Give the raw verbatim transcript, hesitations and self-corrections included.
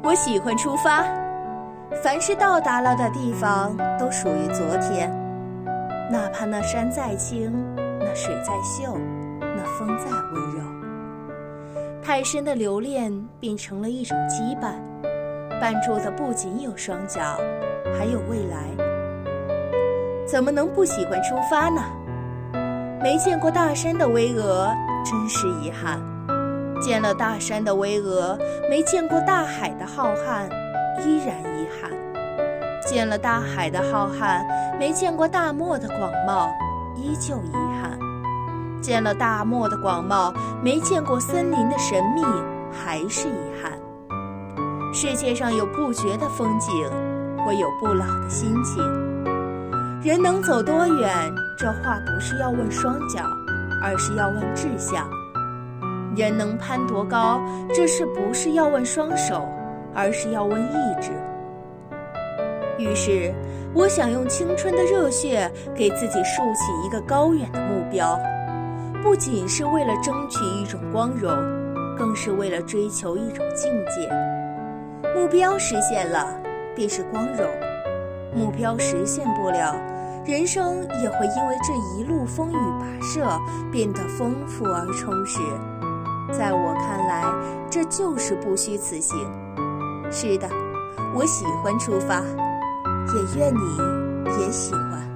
我喜欢出发，凡是到达了的地方都属于昨天，哪怕那山再青，那水再秀，那风再温柔。太深的留恋变成了一种羁绊，绊住的不仅有双脚，还有未来。怎么能不喜欢出发呢？没见过大山的巍峨，真是遗憾；见了大山的巍峨，没见过大海的浩瀚，依然遗憾；见了大海的浩瀚，没见过大漠的广袤，依旧遗憾；见了大漠的广袤，没见过森林的神秘，还是遗憾。世界上有不绝的风景，我有不老的心情。人能走多远，这话不是要问双脚，而是要问志向。人能攀多高，这事不是要问双手，而是要问意志。于是我想用青春的热血给自己竖起一个高远的目标，不仅是为了争取一种光荣，更是为了追求一种境界。目标实现了便是光荣，目标实现不了，人生也会因为这一路风雨跋涉变得丰富而充实。在我看来，这就是不虚此行。是的，我喜欢出发，也愿你也喜欢。